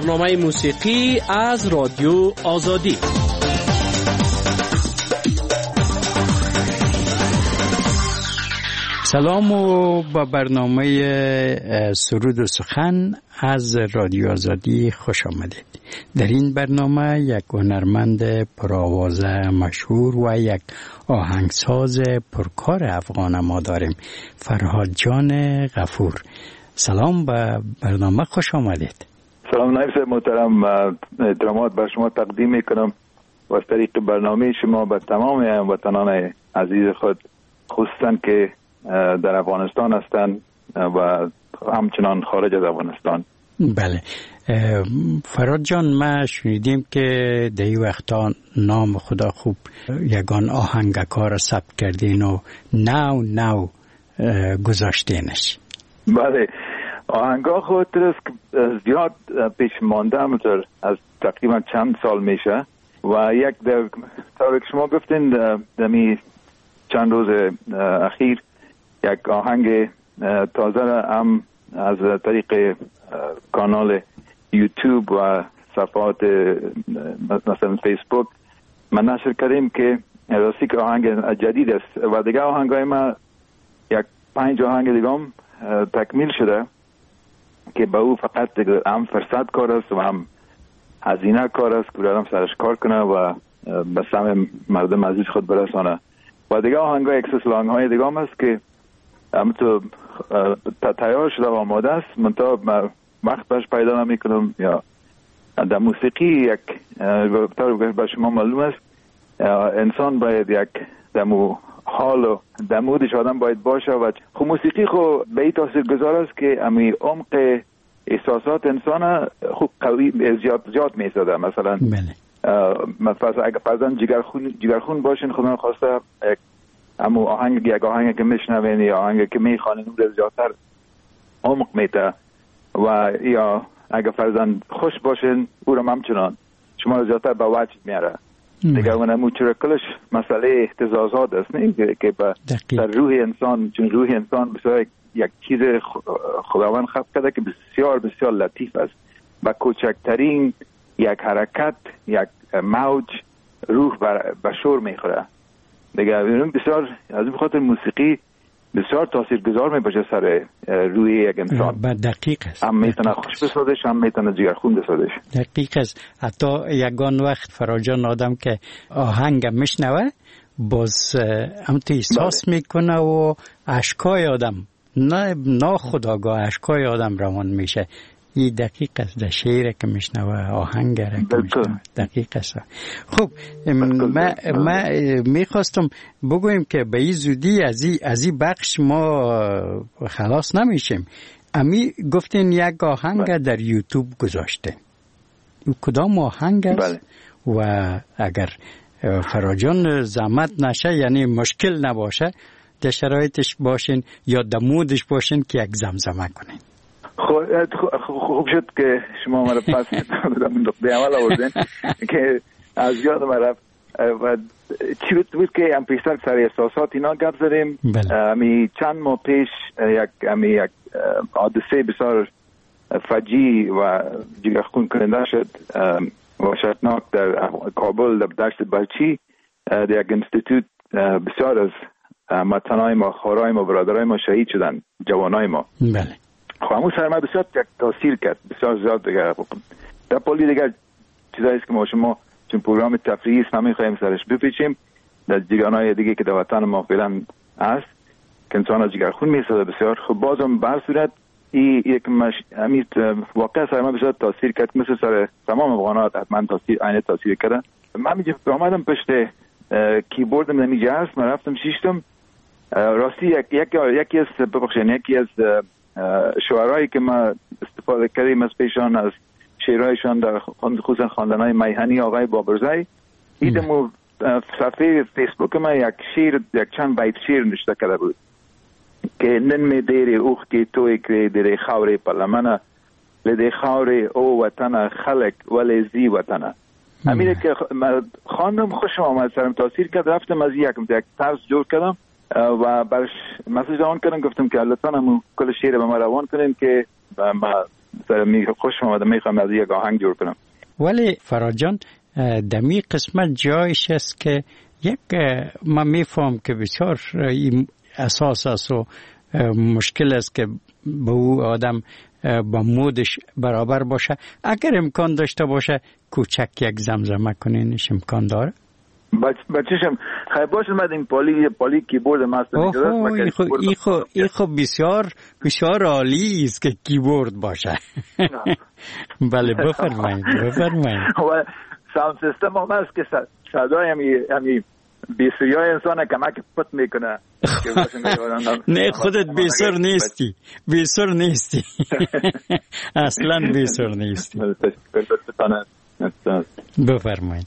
برنامه موسیقی از رادیو آزادی. سلام و با برنامه سرود و سخن از رادیو آزادی خوش آمدید. در این برنامه یک هنرمند پرآواز مشهور و یک آهنگساز پرکار افغان ما داریم، فرهاد جان غفور. سلام، به برنامه خوش آمدید. سلام نایب صاحب محترم، احترامات بر شما تقدیم میکنم و از طریق برنامه شما به تمام هموطنان عزیز خود، خصوصا که در افغانستان هستند و همچنان خارج از افغانستان. بله فرهاد جان، ما شنیدیم که در این وقتا نام خدا خوب یگان آهنگکار ثبت کردین و نو گذاشتینش. بله، آهنگا خود زیاد پیش مانده همونطور از تقریبا چند سال میشه و یک در طور که شما گفتین دمی چند روز اخیر یک آهنگ تازه هم از طریق کانال یوتیوب و صفحات مثلا فیسبوک من نشر کردیم که راستی که آهنگ جدید است و دیگه آهنگای ما یک 5 آهنگ دیگه هم تکمیل شده که با او فقط هم فرصت کار است و هم هزینه کار است که هم سرش کار کنه و به سمع مردم عزیز خود برسانه. و دیگه آهنگای اکسسلانگ های دیگه هم است که هم تو تیار شده و آماده است، من تا وقت باش پیدا نمیکنم. یا در موسیقی یک طور به شما معلوم است انسان باید یک دمو حال و دمودش آدم باید باشه و خب موسیقی خب به این تاثیر گذار است که امی عمق احساسات انسان خوب قوی زیاد میساده. مثلا مثلا اگر فرضاً جگرخون باشین، خدا خواسته امو آهنگ یک آهنگ که میشنوین یا آهنگ که میخوانین اون زیادتر عمق میده و یا اگر فرضاً خوش باشین او رو همچنان شما رو زیادتر به وجد میاره. دیگه اون موچور کلش مسئله اهتزازات است، نه که در روح انسان، چون روح انسان بسیار یک چیز خداوند خلق کرده که بسیار بسیار لطیف است. با کوچکترین یک حرکت، یک موج روح به شور میخوره. دیگه بسیار از این خاطر موسیقی بسیار تاثیرگذار میباشه سر روی یک انسان. دقیق است. هم میتونه خوش بسازش، هم میتونه جگرخون بسازش. دقیق است. حتی یگان وقت فراجان آدم که آهنگ میشنوه باز هم تو احساس میکنه و اشکای آدم ناخودآگاه اشکای آدم روان میشه. این دقیق است. در شعر که میشنوه، آهنگ را که میشنوه، دقیق است. خب ما میخواستم بگویم که به این زودی از این بخش ما خلاص نمیشیم. امی گفتین یک آهنگ در یوتیوب گذاشته، کدام آهنگ است؟ و اگر فراجان زحمت نشه، یعنی مشکل نباشه، در شرایطش باشین یا در مودش باشین که یک زمزمه کنین. خوب شد که شما مرا پس به عمل آوردین که از یاد مرا و چی بود که هم پیشتر سر احساسات اینا گپ زدیم. امی چند ماه پیش یک حادثه بسیار فجیع و جگرخون کننده شد وحشتناک در کابل، در دشت بلچی، در یک انستیتوت بسیار از هموطنای ما، خواهرای ما، برادرای ما شهید شدن، جوانای ما. بله. خب همون سر ما بسیار تاثیر کرد، بسیار زیاد. دیگه در پولی دیگه چیزایی است که ما شما چون پروگرام تفریحی است نمیخوایم سرش بپیچیم. در جگانای دیگه که در وطن ما فعلا هست که انسان از جگرخون میسازه بسیار. خب بازم بر صورت یک همین واقعا سر ما بسیار تاثیر کرد، مثل سر تمام افغانات حتما تاثیر کردن. من میگم آمدم پشت کیبوردم نمیجه هست، من رفتم شیشتم راستی یکی از شعرهایی که ما استفاده کردیم از پیشان، از شعرهایشان در خصوصا خواندنهای میهنی آقای بابرزی، ایدمو صفحه فیسبوک ما یک چند بیت شعر نشته کرده بود که نن می دیری اوخ که توی که دیری خاوری پرلمنه لدی خاوری او وطنه خلق ولی زی وطنه. همینه که خواندم، خوشم آمد، سرم تاثیر کرد. رفتم از یک طرز جور کردم و برش مسیج روان کردم، گفتم که لطفاً همون کل شعر به ما روان کنیم که ما خوشم آمده، میخوام از یک آهنگ جور کنم. ولی فراد جان دمی قسمت جایش است که یک من میفهم که بسیار اساس است و مشکل است که به او آدم با مودش برابر باشه. اگر امکان داشته باشه کوچک یک زمزمه کنینش امکان داره؟ بچه‌شم خیلی باشه من این پالی کیبورد ماستر ایخو بسیار عالی است که کیبورد باشه. بله بفرمایید. و ساوند سیستم هم هست که صدای همی بیسویای انسان کمک پت میکنه. نه خودت بیسر نیستی. اصلا بیسر نیستی. بفرمایید.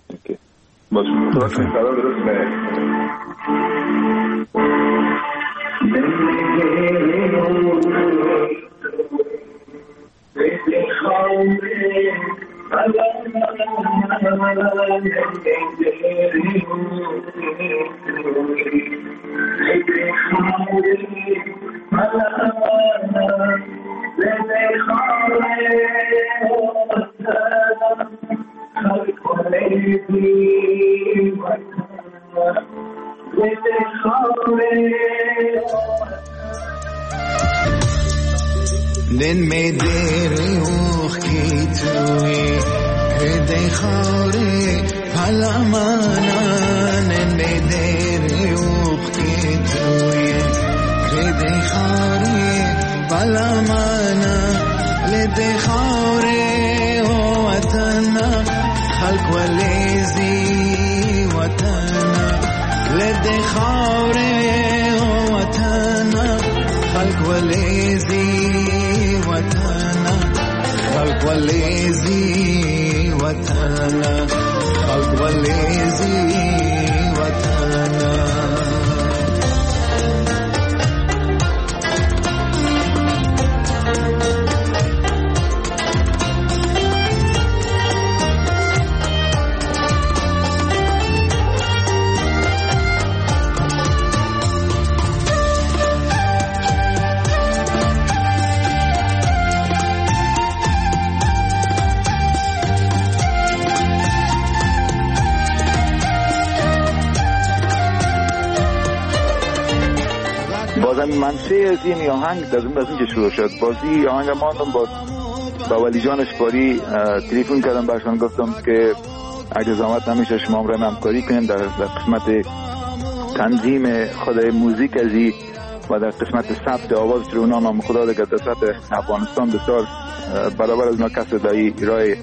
دن میں دیر اوخ کی توی ہدے خورے بھلا مانا دن میں دیر اوخ کی توی ہدے خورے بھلا مانا لدے خورے او وطنا خلق ولیزی وطنا لدے خورے او وطنا خلق ولیزی وطنا خلق ولیزی وطنا خلق ولیزی وطنا منشه از این آهنگ از اینجا شروع شد. بازی آهنگ ماندم با ولی جان اشکاری تلفن کردم برشان گفتم که اگه زحمت نمیشه شما هم همکاری کنیم در قسمت تنظیم خود موزیک ازی و در قسمت ثبت آواز چون اونا نام خدا دیگه در سطح افغانستان بسیار برابر از اونا کسی در ایرای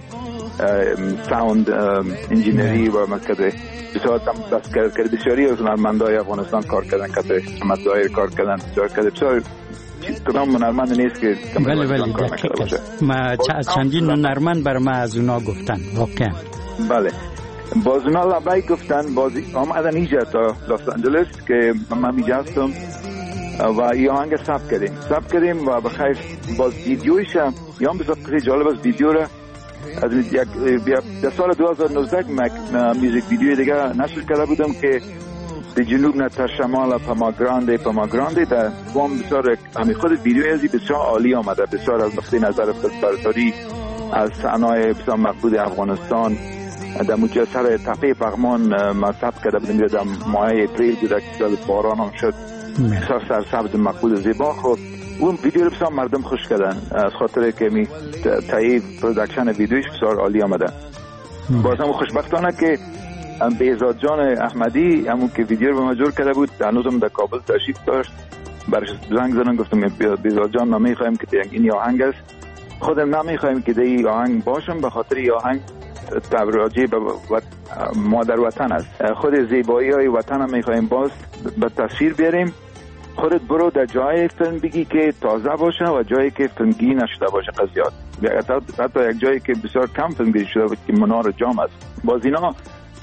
ساوند انجینری و مکده بسیار دست کرد بسیاری از هنرمندای افغانستان کار کردن کده حمد ظاهر کار کردن بسیار کدام هنرمند نیست که بله دقیقه ما چندین هنرمند بر ما از اونا گفتن واقعا. بله باز اونا لبایی گفتن بازی آمدن اینجا تا لس آنجلس که من اینجا هستم و این آهنگ ثبت کردیم و بخیر باز ویدیویش یا هم بسیار قصه جالب از ویدیو را از در سال 2019 میوزیک ویدیو دیگه نشر کرده بودم که در جنوب نه تا شمال پاماگرانده در وام بسیار همی خود ویدیو ازی بسیار عالی آمده بسیار از نقطه نظر برتری از صحنه‌های بسیار مقبول افغانستان در مجه سر تپه پغمان ما ثبت کرده بودم در ماه اپریل بوده که باران هم شد بسیار سرسبز مقبول زیبا خود اون ویدیو رو بسیار مردم خوش کردن از خاطر که می تایی پرودکشن ویدیوش بسیار عالی آمده. باز هم خوشبختانه که بهزاد جان احمدی همون که ویدیو رو مجبور کرده بود هنوزم در کابل تشریف داشت برش زنگ زدن گفتم بهزاد جان ما میخوایم که این آهنگ است خودم نمیخوایم که این آهنگ باشم به خاطر این آهنگ تبراجی به مادر وطن است خود زیبایی های وطن هم میخوایم باز به تصویر بیاریم خودت برو در جای فیلم بگی که تازه باشه و جایی که فیلمگیری نشده باشه قضیات حتی یک جایی که بسیار کم فیلمگیری شده بود که منار جام است باز اینا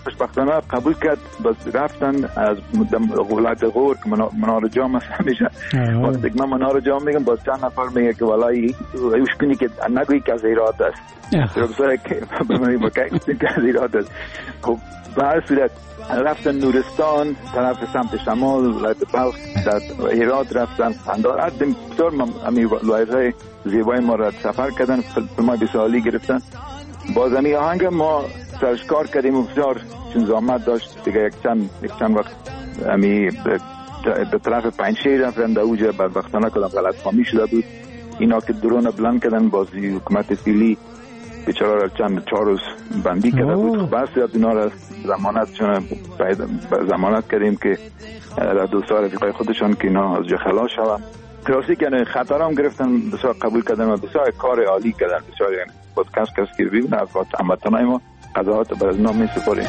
خوشبختانه قبول کرد. بس رفتن از ولایت غور که منار جام هست همیشه وقتی که من منار جام میگم باز چند نفر میگه که والایی ایوش کنی که نگویی که از ایراد است بسیاره که بمانی بکنی که از ایراد است. خب به هر صورت رفتن نورستان طرف سمت شمال ولایت بلخ در ایراد رفتن پندار عدم بسیار امی ولایت های زیبای ما را سفر کردن فیلمای بسیاری گرفتن. باز امی آهنگ ما سرشکار کردیم و بسیار چون زحمت داشت دیگه یک چند وقت امی به طرف پنجشیر رفتن در اوجه بدبختانه کدام غلط فهمی شده بود اینا که درون بلند کردن بازی حکومت فیلی بیچاره را چند 4 روز بندی کرده بود. بس اینا را ضمانت کردیم که دوستان رفیقای خودشان که اینا از جا خلاص شوند. کلاسی که خطر هم گرفتن بسیار قبول کردن و بسیار کار عالی کردن. بسیار پادکست کسی که ببینه از هموطنای ما قضاوت بر از نام می سپاریم.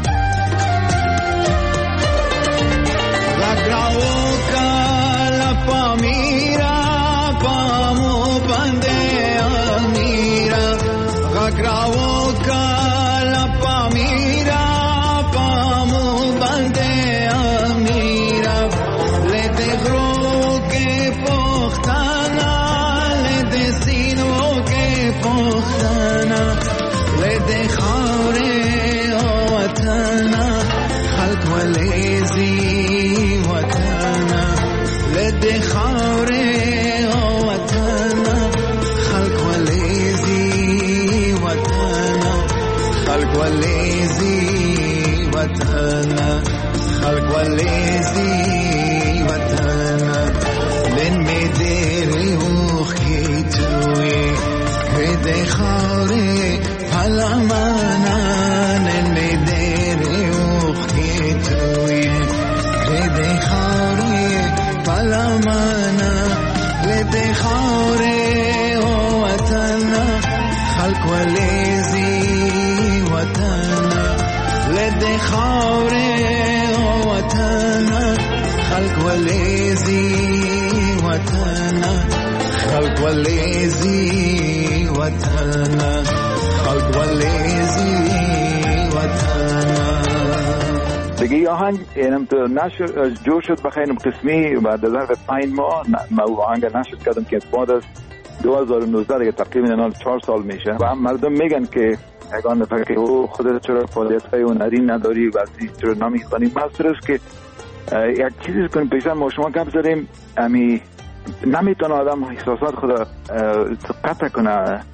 دیگه آهنگ اینم تو نشر جور شد بخیرم قسمی بعد از 5 ماه ما آهنگ نشر کردم که بعد از 2019 دیگه تقریبا 4 سال میشه و هم مردم میگن که اگه نفر که او خودت چرا فعالیت‌های هنری نداری و چرا نمی‌خوانی ماسترس که یک چیزی کنیم پیشان ما شما گپ زدیم امی نمیتونه آدم احساسات خود قطع کنه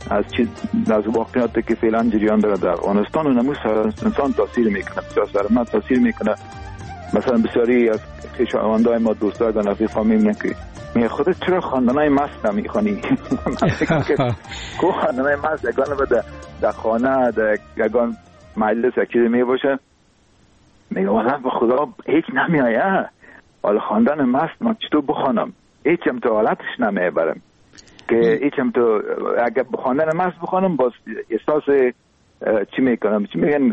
از واقعیاتی که فعلا جریان داره در افغانستان و نموس انسان تاثیر میکنه بسیار سرمت تاثیر میکنه. مثلا بسیاری از خویشاوندای ما دوستان رفیقا میگن که میگه خودت چرا خواندنای مست نمیخوانی؟ کو خواندنای مست اگه بده در خانه در یگان مجلس یک چیزی میباشه میگه والا به خدا هیچ نمیایه حالا خواندن مست من چطور بخوانم هیچم تو حالتش نمیبرم که هیچم تو اگه بخواندن مست بخوانم باز احساس چی میکنم چی میگن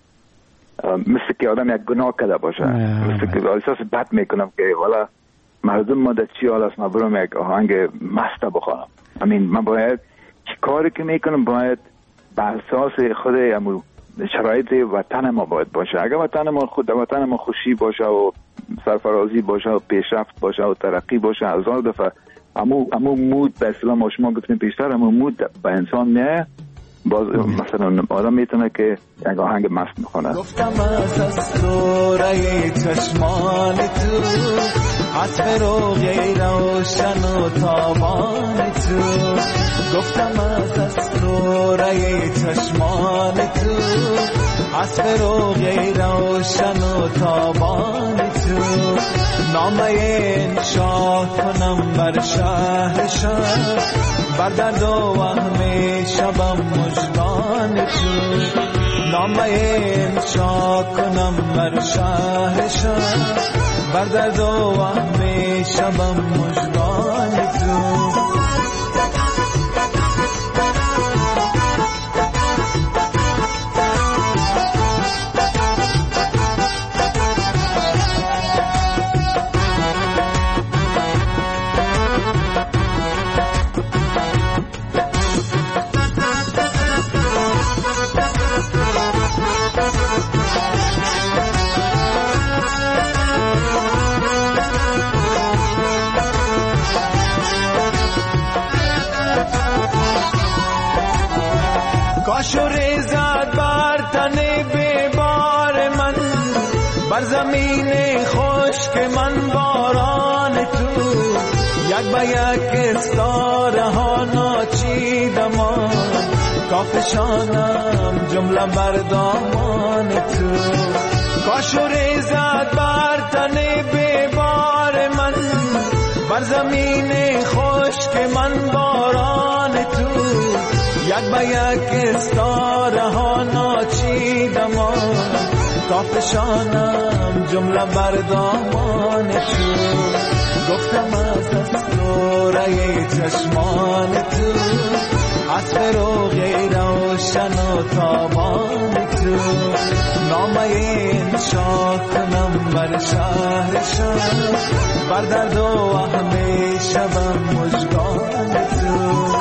مثل که آدم یک گناه کرده باشه مثل که احساس بد میکنم که والا مردم ما در چی حال است من برم یک آهنگ مست بخوانم. من باید چی کاری که میکنم باید به اساس خود شرایط وطن ما باید باشه. اگر وطن ما خوشی باشه و سرفرازی باشه و پیشرفت باشه و ترقی باشه 1000 دفعه امو مود به اسلام ما شما گفتیم پیشتر امو مود به انسان نه باز مثلا آدم میتونه که یک آهنگ مست میخونه. گفتم از اسراره چشمان تو عطر و غیر روشن و تابان تو گفتم از اسراره چشمان تو عطر و غیر روشن و تابان تو نامه انشا کنم بر شهر بر درد و وهم شبم مژگان تو نامه انشا کنم بر شهر بر درد و وهم شبم مژگان تو کاش و ریزد بر تن بیبار من، بر زمین خشک من باران تو، یک به یک استاره ها ناچیدمان، کافشانم جمله بر دامان تو. کاش و ریزد بر تن بیبار من، بر زمین خشک من باران تو، یک به یک استاره ها ناچیدمان، کافشانم جمله بر دامان تو. گفتم از دستوره چشمان تو، عطر و غیر روشن و تابان تو، نامه انشا کنم بر شهر شهر، بر درد و همیشه بر مژگان تو.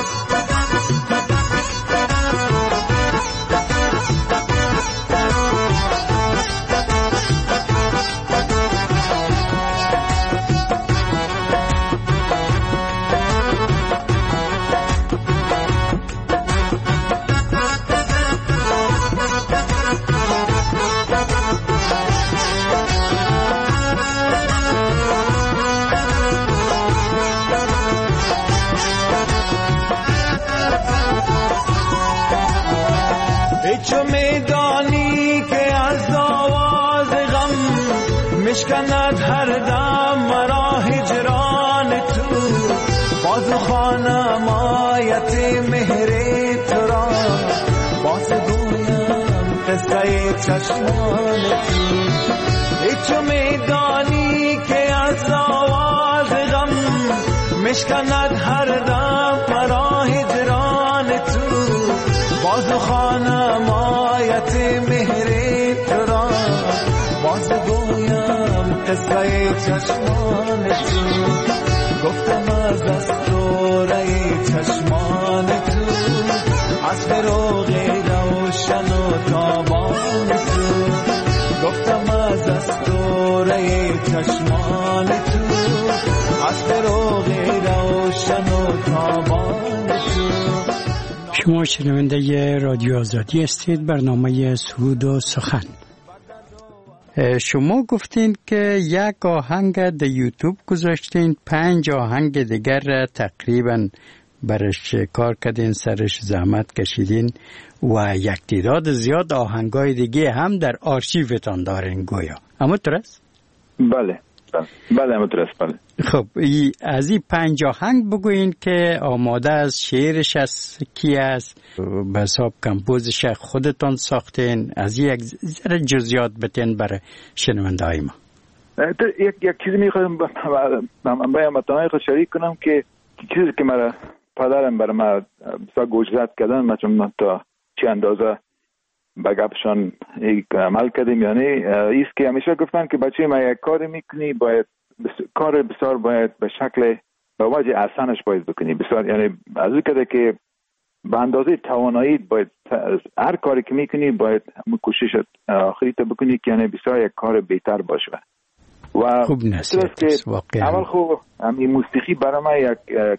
چو میدانی که از آواز غم مشکند هر دم مرا هجران تو، باز خوانم آیت مهر تو را، باز گویم قصه چشمان تو. چو میدانی که از آواز غم مشکند هر دم مرا هجران تو، باز خوانم آیت مهر تو را، باز گویم قصه چشمان تو. گفتم از دستوره چشمان تو، از فروغ روشن و تابان تو. گفتم از دستوره چشمان تو، از فروغ روشن و تابان تو. شما شنونده رادیو آزادی هستید، برنامه سرود و سخن. شما گفتین که یک آهنگ در یوتیوب گذاشتین، 5 آهنگ دیگر را تقریبا برش کار کردین، سرش زحمت کشیدین و یک تعداد زیاد آهنگای دیگه هم در آرشیوتان دارین گویا. اما درست؟ بله درست. بله. خب از این 5 آهنگ بگوین که آماده از شعرش از کی است، به حساب کمپوزش خودتان ساختین، از یک ذره جزئیات بتین برای شنونده های ما. یک چیزی میخوایم با همتان خود شریک کنم که چیزی که مرا پدرم برای ما بسیار گوشزد کردن، من چون تا چه اندازه به گپشان عمل کردیم، یعنی ایست که همیشه گفتن که بچه ما یک کار میکنی باید کار بسیار باید به شکل به وجه احسنش باید بکنی بسیار، یعنی از او کده که به اندازه توانایی باید هر کاری که میکنی باید کوشش آخری تو بکنی که یعنی بسیار یک کار بهتر باشه. و خوب نصیحت است واقعا. اول خوب همین موسیقی برای من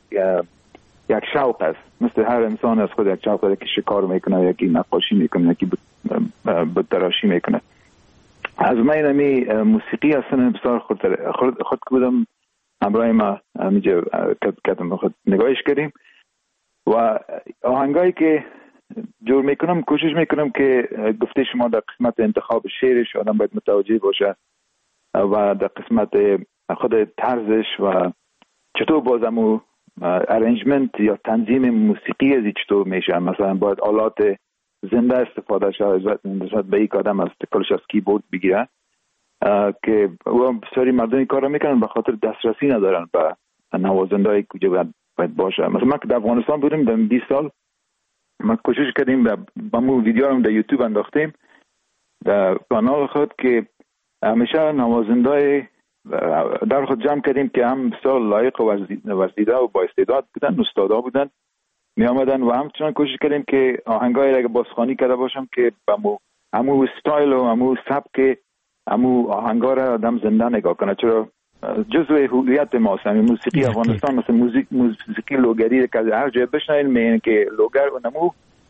یک شوق است، مثل هر انسان از خود یک شوق داره که شکار میکنه، یکی نقاشی میکنه، یکی بتراشی میکنه. از من اینمی موسیقی اصلا بسیار خود بودم همراه ما همینجا کتم خود نگاهش کردیم و آهنگایی که جور میکنم کوشش میکنم که گفته شما در قسمت انتخاب شعرش آدم باید متوجه باشه و در قسمت خود طرزش و چطور بازمو ارنجمنت یا تنظیم موسیقی ازی چطور میشه، مثلا باید آلات زنده استفاده شد نسبت به یک آدم از کلش از کیبورد بگیره که بسیاری مردمی کار رو میکنن به خاطر دسترسی ندارن به نوازنده های کجا باید باشه. مثلا ما که در افغانستان بودیم در 20 سال ما کوشش کردیم با مو ویدیو رو در یوتیوب انداختیم در کانال خود که همیشه نوازنده در خود جمع کردیم که هم بسیار لایق و وزیده و با استعداد بودن، استادا بودن می آمدن و همچنان کوشش کردیم که آهنگای را بازخوانی کرده باشم که همو استایل و همو سبک همو آهنگا را آدم زنده نگاه کنه، چرا جزء هویت ماست. همین موسیقی افغانستان مثل موسیقی لوگری که هر جای بشنوین میگن که لوگر و نمو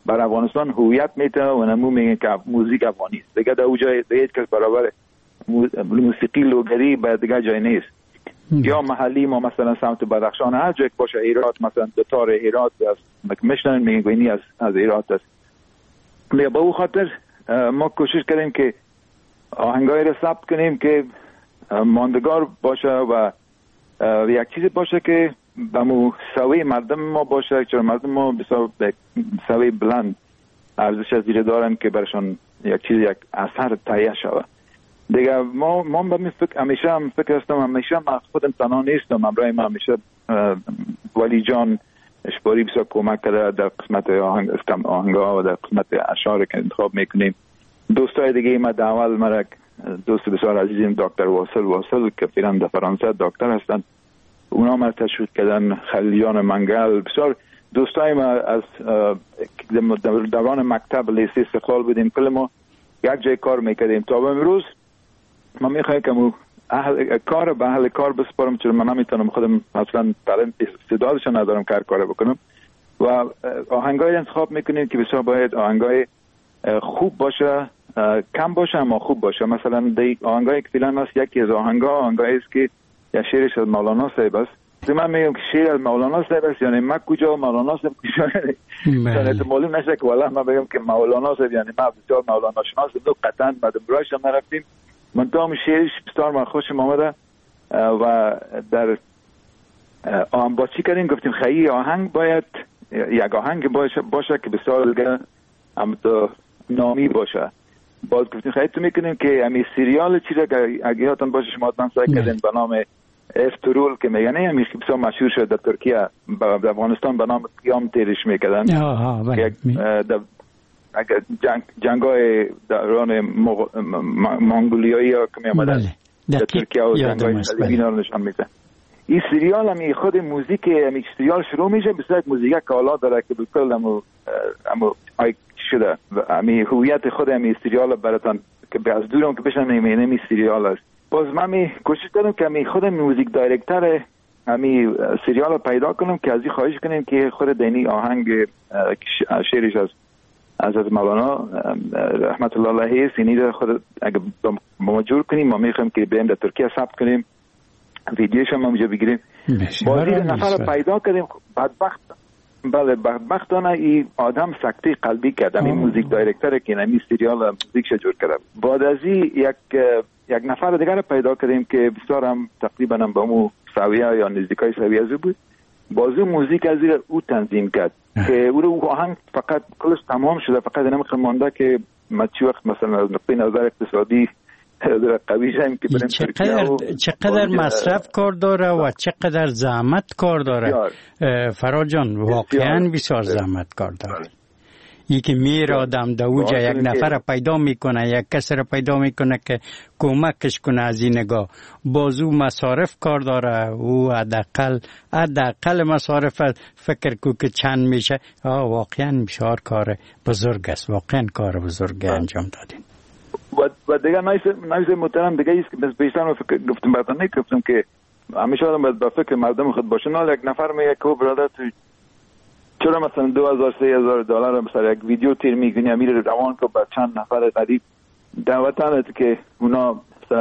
بر افغانستان هویت میده و نمو میگه که موزیک افغانی است. دیگه در اونجا هیچ کس برابر موسیقی لوگری به دیگه جای نیست. یا محلی ما مثلا سمت بدخشان هر جایی باشه، هرات مثلا دوتار هرات است میشنن میگن اینی از هرات است. به او خاطر ما کوشش کردیم که آهنگای رو ثبت کنیم که ماندگار باشه و یک چیزی باشه که به مستوی مردم ما باشه، چون مردم ما بسیار مستوی بلند ارزش زیر دارن که برشان یک اثر تهیه شود. دیگه ما به همیشه هم فکر هستم، همیشه من خودم تنها نیستم، همراه من همیشه ولی جان اشباری بسیار کمک کرده در قسمت آهنگا و در قسمت اشعار که انتخاب میکنیم. دوستای دیگه ما اول مرک دوست بسیار عزیزیم دکتر واصل که فعلا در فرانسه دکتر هستن، اونا ما تشویق کردن، خلیلیان منگل، بسیار دوستای ما از دوران مکتب لیسه استقلال بودیم، کل ما یک جای کار میکردیم. تا به امروز من میخوایم که کار به اهل کار بسپارم، چون من نمیتونم خودم اصلا تعلیم استعدادش ندارم کار بکنم و آهنگای انتخاب میکنیم که بسیار باید آهنگای خوب باشه، کم باشه اما خوب باشه. مثلا آهنگای که فعلا هست، یکی از آهنگایی است که یا شعرش از مولانا صاحب است. من میگم که شعر از مولانا صاحب است، یعنی من کجا مولانا صاحب کجا معلوم نشه که والله من بگم که مولانا صاحب یعنی ما بسیار مولانا شناس دو قطعا بعد برایش هم نرفتیم. من تام شعرش بسیار من خوشم آمده و در با چی کردیم گفتیم خیلی آهنگ باید یک آهنگ باشه که بسیار دیگه هم تو نامی باشه. باز گفتیم خیلی تو میکنیم که همی سریال چی را که اگه یادتون باشه شما من سعی کردین به نام افترول که میگن همی بسیار مشهور شد در ترکیه، در افغانستان به نام قیام تیرش میکردن. اگر جنگای دوران منگولیایی ها که میامدن در ترکیه و جنگای صلیبی ها رو نشان میده. این سریال همی خود موزیک همی سریال شروع میشه بسیار موزیک که حالا داره که بکل همو آیک شده همی هویت خود همی سریال براتان که از دورم که بشن همی سریال است. باز من کوشش کردم که همی خود موزیک دایرکتر همی سریال پیدا کنم که از این خواهش کنیم که خود دینی آهنگ شعرش از مولانا رحمت الله علیه سینی خود اگه ما جور کنیم، ما میخوایم که بریم در ترکیه ثبت کنیم، ویدیوش هم اونجا بگیریم. بازی نفر پیدا کردیم. بدبختانه این آدم سکته قلبی کرد، این موزیک دایرکتر که این سریال موزیکش جور کرد. بعد از این یک نفر دیگر پیدا کردیم که بسیار هم تقریبا هم با مو سویه یا نزدیکای سویه از بود. بازی موزیک از او تنظیم کرد که او آهنگ فقط کلش تمام شده، فقط نمیخواد مانده که ما چی وقت مثلا از نقطه نظر اقتصادی قوی شیم که چقدر مصرف کار داره و چقدر زحمت کار داره. فراد جان واقعا بسیار زحمت کار داره. یکی میره آدم در اوجا یک نفر پیدا میکنه، یک کس را پیدا میکنه که کمکش کنه از این نگاه. بازو مصارف کار داره، او حداقل مصارف فکر کو که چند میشه. واقعا بسیار کار بزرگ است، واقعا کار بزرگ انجام دادین. و دیگه نایز محترم دیگه ایست که بیشتر گفتم براتون گفتم که همیشه آدم باید با فکر مردم خود باشه. نه یک نفر میگه که برادر تو چرا مثلا $2,000-3,000 مثلا یک ویدیو تیر میکنی میره روان که با چند نفر غریب دعوتانه که اونا مثلا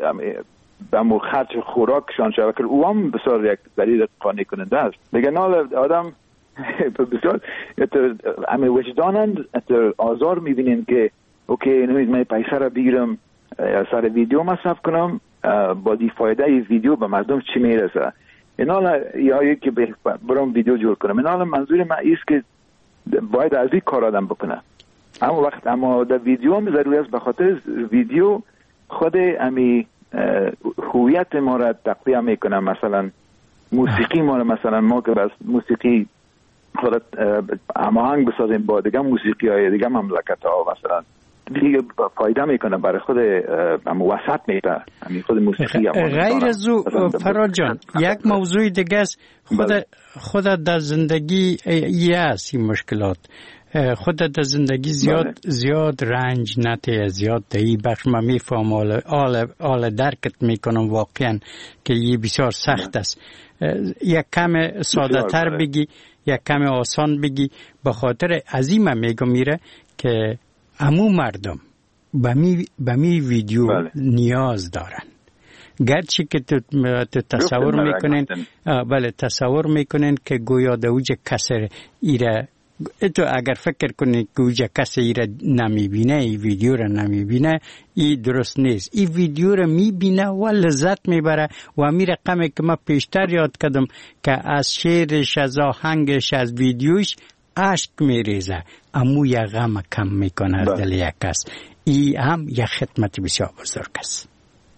با خرچ خوراکشان شود که او هم بسیار یک دلیل قانع کننده است. دیگه نه آدم بسیار همه وجدانند آزار میبینین که اوکی نمید من پیسه را بگیرم سر ویدیو مصرف کنم، با دی فایده ای ویدیو به مردم چی میرسه. اینا یا یکی برام ویدیو جور کنم. اینا منظور من ایست که باید از این کار آدم بکنه. اما در ویدیو هم ضروری است، به خاطر ویدیو خود امی هویت ما را تقویه میکنه. مثلا موسیقی ما را، مثلا ما که بس موسیقی خودت هماهنگ بسازیم با دیگه موسیقی های دیگه مملکت ها مثلا دیگه فایده میکنه برای خود وسط میده همین خود موسیقی. غیر از او فراد جان یک موضوع دیگه است، خودت در زندگی است این مشکلات، خودت در زندگی زیاد رنج نته، زیاد دهی بخش من میفهم آل درکت میکنم واقعا که یه بسیار سخت است. یک کم ساده تر بگی یک کم آسان بگی، به خاطر عظیمه میگم میره که عمو مردم به می ویدیو نیاز دارن. گرچه که تو تصور میکنین، بله تصور میکنین که گویا دوجه کسر ایره، تو اگر فکر کنید که اوجه کسی ایره نمیبینه، ای ویدیو را نمیبینه، ای درست نیست. ای ویدیو را میبینه و لذت میبره و می رقمی که ما پیشتر یاد کردم که از شعرش، از آهنگش، از ویدیوش عشق میریزه، امو یک غم کم میکنه از دل یک کس. ای هم یک خدمت بسیار بزرگ است.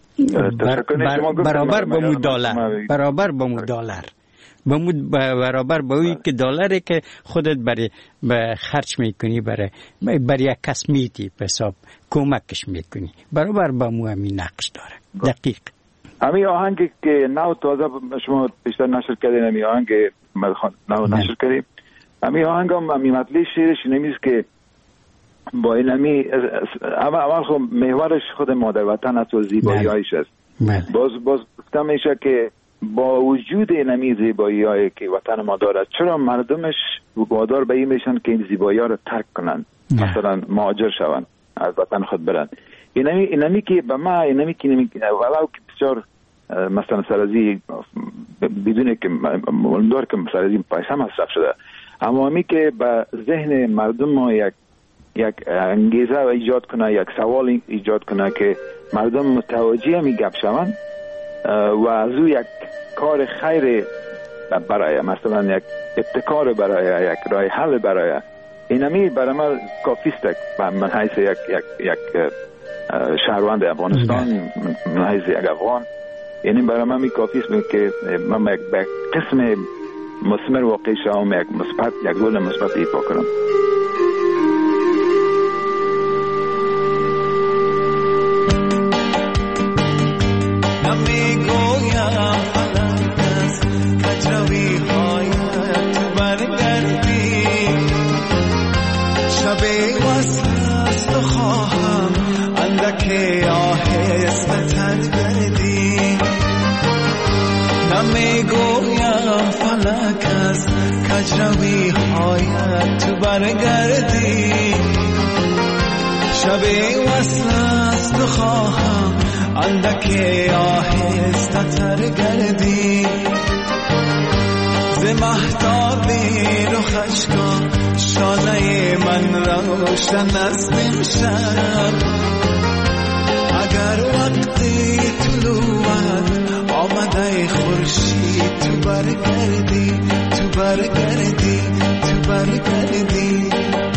برابر با مو دلار، برابر با مو دلار، برابر با اوی که دلاری که خودت برای خرج میکنی، برای یک کس میدی، به حساب کمکش میکنی، برابر با مو همین نقش داره. دقیق همین آهنگی که نو تازه شما بیشتر نشر کردین، همین آهنگ نو نشر کردیم، همین آهنگ هم همین مطلع شیرش نمیست که با این اول خب محورش خود مادر وطن است و زیبایی هایش است. باز گفتم میشه که با وجود این زیبایی هایی که وطن ما دارد، چرا مردمش وادار به این میشن که این زیبایی ها رو ترک کنن، مثلا مهاجر شون، از وطن خود برن. اینمی که به ما ولو که بسیار مثلا سرازی بدون که مولدار که سرازی پیسه مصرف شده، اما همی که به ذهن مردم ما یک انگیزه ایجاد کنه، یک سوال ایجاد کنه که مردم متوجه همی گپ شون و از او یک کار خیر برای، مثلا یک ابتکار برای، یک راه حل برای، اینمی برای من کافیست من حیث یک شهروند افغانستان، من حیث یک افغان، یعنی برای من کافیست که من یک قسم مثمر واقعی شوم، یک گل مثبت ایفا کنم. کجروی هایت تو برگردی، شب وصل است و خواهم اندک آهسته تر گردی، ز مهتاب رخش کن شانه من روشن است امشب، اگر وقتی طلوعت آمده خورشید تو برگردی، تو برگردی، تو برگردی.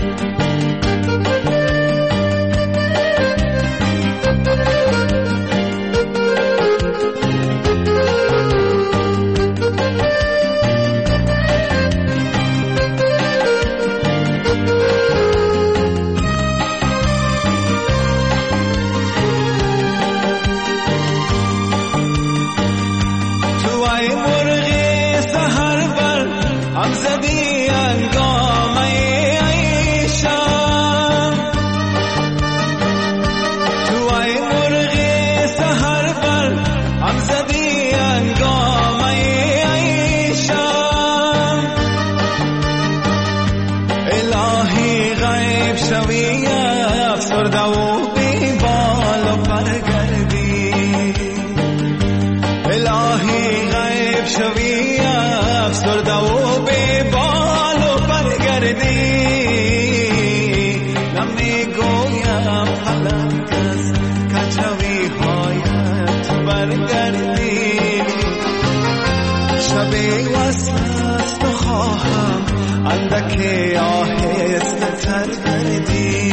اندک آهسته تر گردی،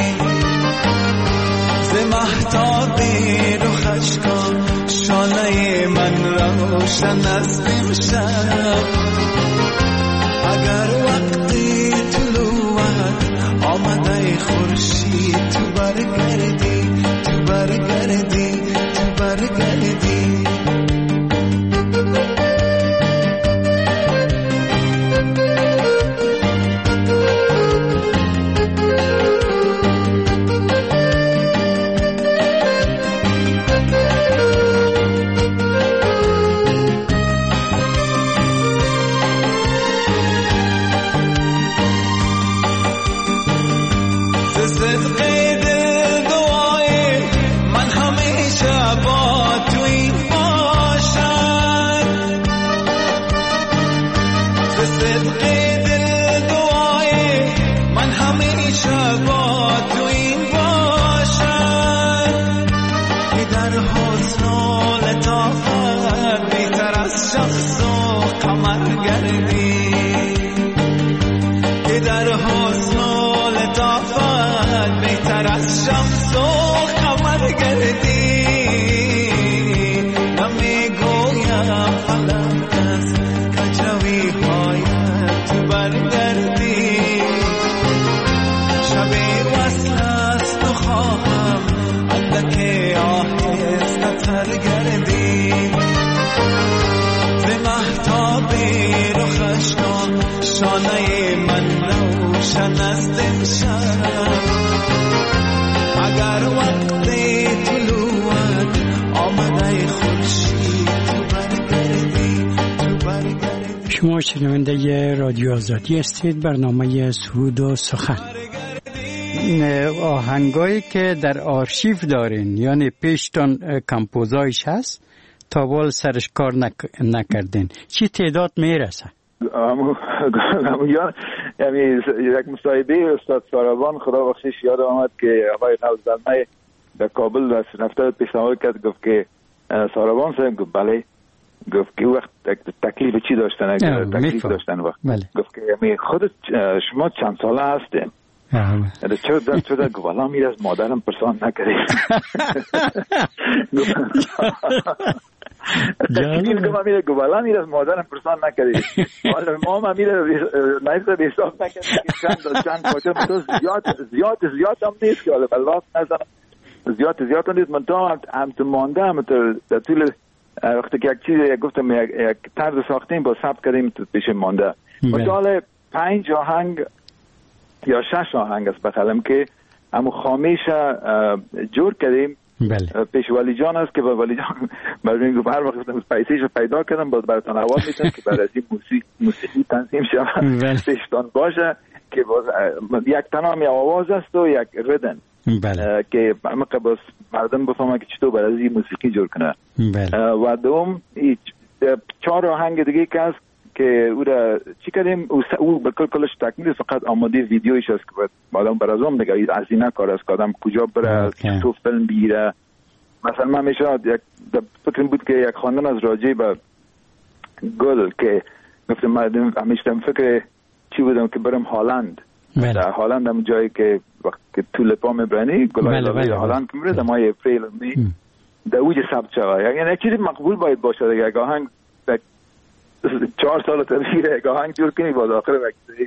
ز مهتاب رخش کن شانه من روشن است امشب، اگر وقتی طلوعت آمده خورشید تو برگردی، تو برگردی، تو برگردی. حسن و لطافت بهتر از شخص و قمر گردی، که در حسن و لطافت بهتر از شخص و قمر گردی. نمیگویم فلک از کجروی هایت تو برگردی، شب وصل است و خواهم اندک آهسته تر گردی، ز مهتاب رخش شانه من روشن از امشب. اگر وقت طلوعت آمده خورشید تو برگردی، تو برگردی. شما شنونده رادیو آزادی هستید، برنامه سرود و سخن. آهنگایی که در آرشیو دارین، یعنی پیشتان کمپوزایش هست، تا بال سرش کار نکردین، چی تعداد میرسه؟ یعنی یک مصاحبه استاد ساروان خدا بخشش یاد آمد که آقای نوزلمه در کابل رفته پیشنهاد کرد، گفت که ساروان صاحب، گفت بله، گفت که وقت تکلیف چی داشتن؟ تکلیف داشتن وقت بله. گفت که یعنی خودت شما چند ساله هستیم؟ چرا گوالا میره از مادرم پرسان نکرید. تکلیف که ما میره گوالا میره از مادرم پرسان نکرید، ما ما میره نیست به حساب نکرید که چند پاچه زیاد هم نیست که الله نزنم زیاد هم نیست. من تا هم تو مانده هم در طول وقتی که یک چیز گفتم یک طرز ساختیم با ثبت کردیم تو پیش مانده. مثال 5 آهنگ یا 6 آهنگ است بخلم که همو خامیش جور کردیم. بله. پیش ولی جان است که با ولی جان برای گفت هر وقت پیسیشو پیدا کردم باز براتون آواز میدم که بعد از این موسیقی تنظیم شود پیشتان باشه که باز یک تنها آواز است و یک ردن. بله. که همه باز مردم بفهمه که چطور برای این موسیقی جور کنه. بله. و دوم 4 آهنگ دیگه که است که او را چی کردیم، او بکل کلش تکمیل فقط آماده ویدیویش است که بعدم برازم دیگه از این کار است که آدم کجا بره تو فیلم بیره. مثلا من میشه فکر بود که یک خواندن از راجع به گل که گفتم من همیشه فکر چی بودم که برم هالند. در هالند هم جایی که وقتی تولیپا میبرنی گلای هالند که میره دمای اپریل می در اوج ثبت شود، یعنی چیزی مقبول باید باشه دیگه. اگه آهنگ 4 سال تغییر یک آهنگ جور کنی باز آخر وقتی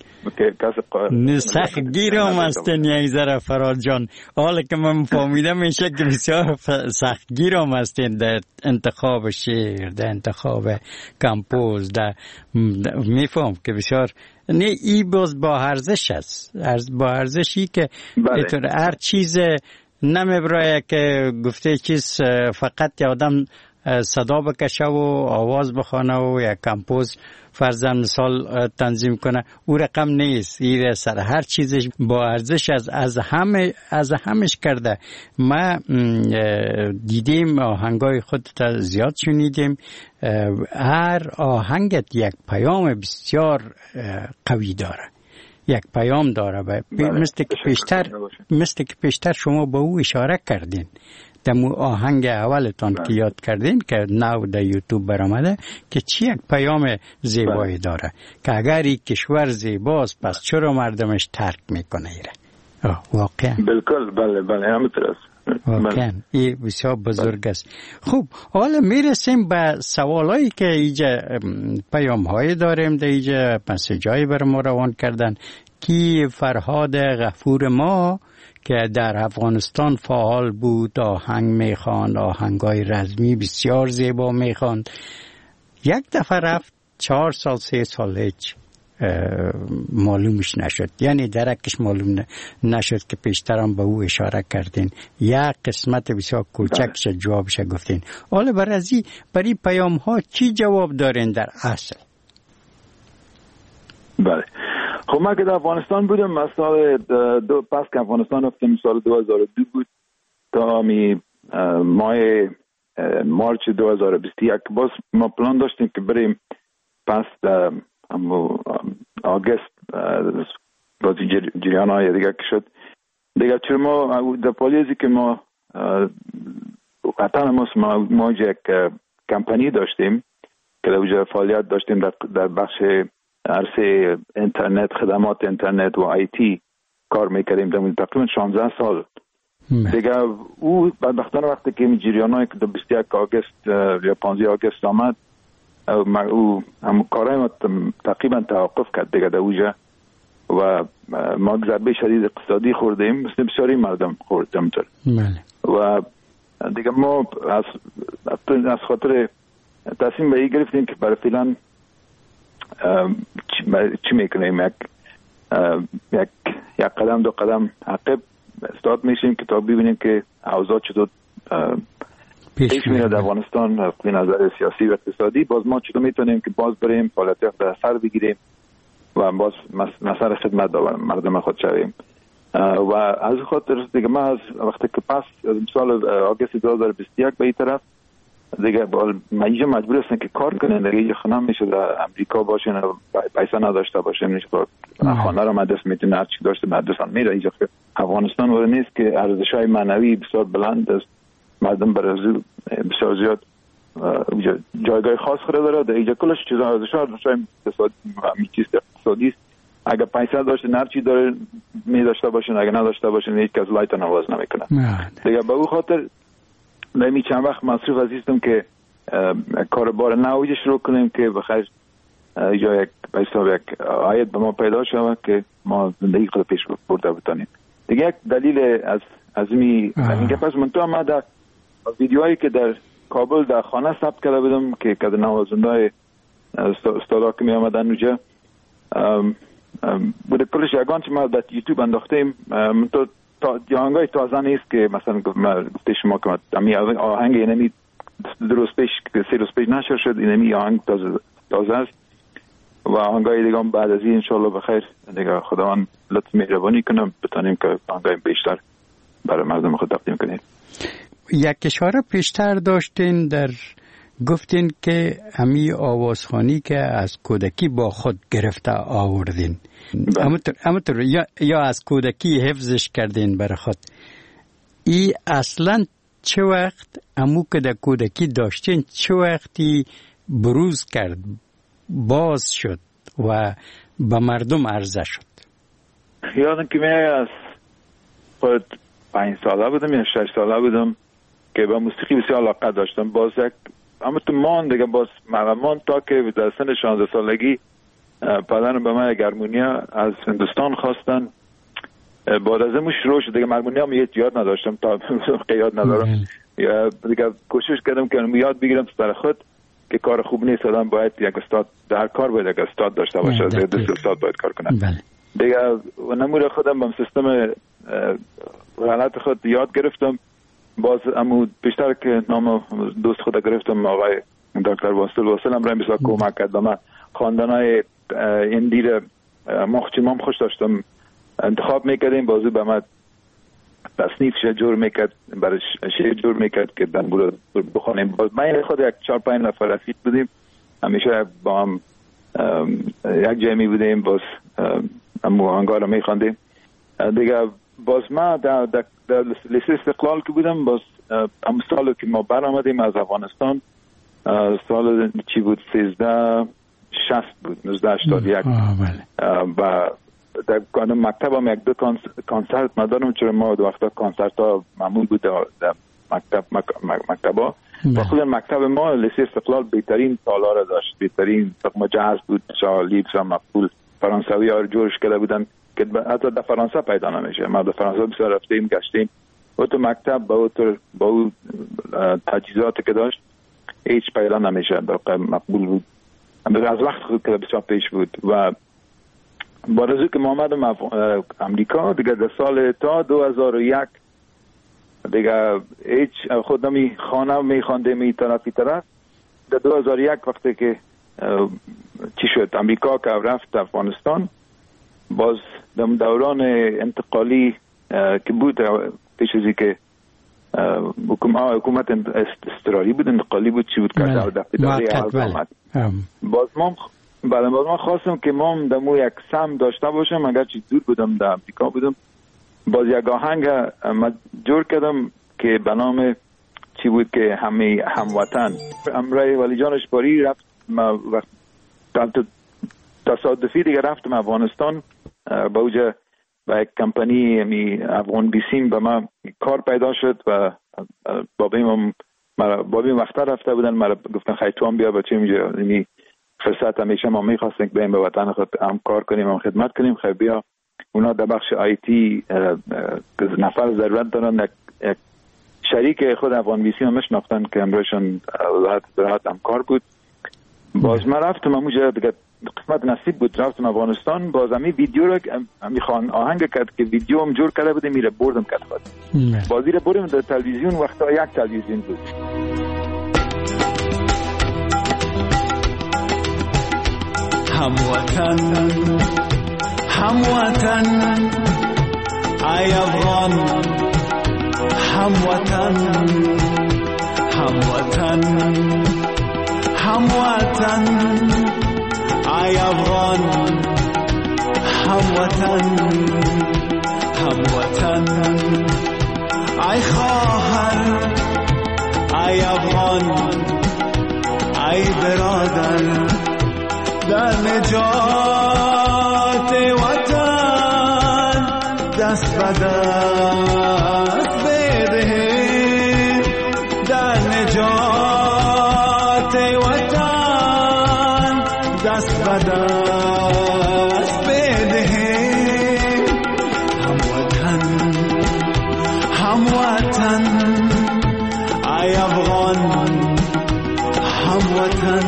سخت گیرم هستن یک ذره فراد جان، حالا که من فهمیدم میشه که بسیار سخت گیرم هستن در انتخاب شعر، در انتخاب کمپوز، در میفهم که بسیار نه ای باز با ارزش است، با ارزشی که هر چیز نمیبرای که گفته چیز فقط آدم صدا بکشه و آواز بخونه و یا کمپوز فرضاً مثال تنظیم کنه، او رقم نیست. این سر هر چیزش با ارزش از همش کرده. ما دیدیم آهنگای خودت زیاد شنیدیم، هر آهنگت یک پیام بسیار قوی داره، یک پیام داره. مثل که پیشتر شما به او اشاره کردین دمو آهنگ اولتان که یاد کردین که نو در یوتیوب برآمده که چی یک پیام زیبایی داره که اگر این کشور زیباست پس چرا مردمش ترک میکنه ایره. واقعا بالکل بله همینطور است. واقعا این بسیار بزرگ است. خوب حالا میرسیم به سوالایی که اینجا پیام هایی داریم، در اینجا مسیجایی بر ما روان کردن که فرهاد غفور ما که در افغانستان فعال بود آهنگ میخواند، آهنگای رزمی بسیار زیبا میخواند. یک دفعه رفت 4 سال 3 سال هیچ معلومش نشد، یعنی درکش معلوم نشد که پیشترم به او اشاره کردین. یک قسمت بسیار کوچکش جوابش گفتین. حالا برای پیام ها چی جواب دارین در اصل؟ بله خب من که در افغانستان بودم، من سال پس که افغانستان رفتم سال 2002 بود تا ماه مارچ 2021 باز ما پلان داشتیم که بریم پس آگست بازی جریان های دیگه که شد دیگه. چرا ما در پالیزی که ما قطعا ما یک کمپانی داشتیم که در فعالیت داشتیم در بخش عرصه اینترنت، خدمات اینترنت و آیتی کار میکردیم در تقریبا 16 سال دیگه. او بدبختانه وقتی که جریانای که 21 آگوست یا 15 آگوست آمد، او هم کارهای ما تقریبا توقف کرد دیگه در اوجه و ما ضربه شدید اقتصادی خوردیم، مثل بسیاری مردم خوردیم تر. و دیگه ما از خاطر تصمیم به این گرفتیم که برای فعلا چی میکنیم، یک قدم دو قدم عقب استاد میشیم که تا ببینیم که اوضاع چطور پیش میره در افغانستان از نظر سیاسی و اقتصادی. باز ما چطور میتونیم که باز بریم فعالیت در سر بگیریم و باز مسئله خدمت مردم خود شویم. و از خاطر دیگه ما از وقتی که پس از سال آگوست 2021 به این طرف دیگه اینجا مجبور هستن که کار کنن، دیگه اینجا خونه میشه در امریکا باشن، پیسه نداشته باشن، میشه خانه را مدرس میتونه هر چی داشته مدرسان میره. اینجا افغانستان وره نیست که ارزش‌های معنوی بسیار بلند است، مردم برای بسیار زیاد جایگاه خاص داره. در اینجا کلش چیزا ارزش‌های اقتصادی است. اگر پیسه داشته هر چی داره می‌داشته باشن، اگر نداشته باشن هیچ کس لایت نواز نمیکنه دیگه. به اون خاطر نمی چند وقت مصروف هستیم که کاربار نویج شروع کنیم که بخیر یا یک آید به ما پیدا شود که ما زندگی خود پیش برده بتانیم دیگه. یک دلیل از این پس من تو ما در ویدیوهایی که در کابل در خانه ثبت کرده بودم که در نوازنده استادا که می آمدن اونجا بوده کلش یگان چه ما در یوتیوب انداختیم. من تو آهنگای تازه نیست که مثلا گفته شما که آهنگ اینمی 2 روز پیش 3 روز پیش نشر شد، اینمی آهنگ تازه است و آهنگای دیگه هم بعد از این انشالله بخیر دیگه خداوند لطف مهربانی کنه بتانیم که آهنگای بیشتر برای مردم خود تقدیم کنیم. یک اشاره پیشتر داشتین در گفتین که همی آوازخوانی که از کودکی با خود گرفته آوردین، همونطور یا از کودکی حفظش کردین برای خود. ای اصلا چه وقت همو که در کودکی داشتین چه وقتی بروز کرد، باز شد و به مردم عرضه شد؟ یادم که من از خود 5 ساله بودم یا 6 ساله بودم که به موسیقی بسیار علاقه داشتم. باز یک همونطور مان دیگه باز مغمان تا که در سن 16 سالگی پدرم به من هارمونیا از هندوستان خواستن. بعد از اون شروع شد دیگه. هارمونیا هم یاد نداشتم تا یاد ندارم دیگه. کوشش کردم که یاد بگیرم سر خود که کار خوب نیست، آدم باید یک استاد در کار باید یک استاد داشته باشه، از 2 استاد باید کار کنه دیگه. و نمور خودم با سیستم غلط خود یاد گرفتم. باز امو بیشتر که نام دوست خود گرفتم آقای دکتر واصل هم رای بسیار کمک کرد. من خواندنای این دیر مخچمام خوش داشتم، انتخاب میکردیم بازو به من تصنیف جور میکرد، برای شعر جور میکرد که دنبور بخونیم. باز من خود یک 4-5 نفر رفیق بودیم، همیشه با هم یک جای می بودیم، باز امو آهنگا رو میخواندیم دیگه. باز ما در لیسه استقلال که بودم، باز هم سال که ما برآمدیم از افغانستان، سال چی بود 1360 بود 1981 و در مکتب هم 1-2 کنسرت مدارم، چون ما دو وقتا کنسرت ها معمول بود در مکتب ها و خود مکتب ما لیسه استقلال بهترین تالار داشت، بهترین مجهز بود، لیبس هم مقبول فرانسوی ها رو جورش کرده بودن که حتی در فرانسه پیدا نمیشه. ما در فرانسه بسیار رفتیم گشتیم و تو مکتب با او تجهیزاتی که داشت هیچ پیدا نمیشه، مقبول بود. از وقت خود که بسیار پیش بود و با رزو که ما آمدم امریکا دیگه در سال تا 2001 دیگه هیچ خود نمی خانه میخوانده می طرف در 2001 وقتی که چی شد امریکا که رفت افغانستان، باز در دوران انتقالی که بود پیش ازی که حکومت استرالی بود، انتقالی بود، چی بود که باز ما خواستم که ما دمو یک سم داشته باشم، اگر چی دور بودم در امریکا بودم. باز یک آهنگ جور کردم که به نام چی بود که همه هموطن امرای ولی جان اجباری رفت. ما وقت تصادفی دیگه رفتم افغانستان با اوجه با یک کمپانی می افغان بیسیم به ما کار پیدا شد و بابیم وقتا رفته بودن مرا گفتن خیلی تو هم بیا بچه اینجا یعنی فرصت همیشه ما میخواستیم که بریم به وطن خود هم کار کنیم هم خدمت کنیم. خیلی بیا اونا در بخش آیتی نفر ضرورت دارن. یک شریک خود افغان بیسیم هم میشناختن که امروزشون راحت هم کار بود. باز من رفتم اونجا دیگه قسمت نصیب بود رفتم افغانستان. باز همی ویدیو رو میخوان آهنگ کرد که ویدیو هم جور کرده بوده میره بردم کرد خود بازی رو بردم در تلویزیون. وقتا یک تلویزیون بود. هموطن هموطن ای افغان هموطن هموطن هموطن ای افغان هموطن هموطن ای خواهر ای افغان ای برادر در نجات وطن دست به دست بده. در نجات وطن دست به دست بده. هموطن هموطن ای افغان هموطن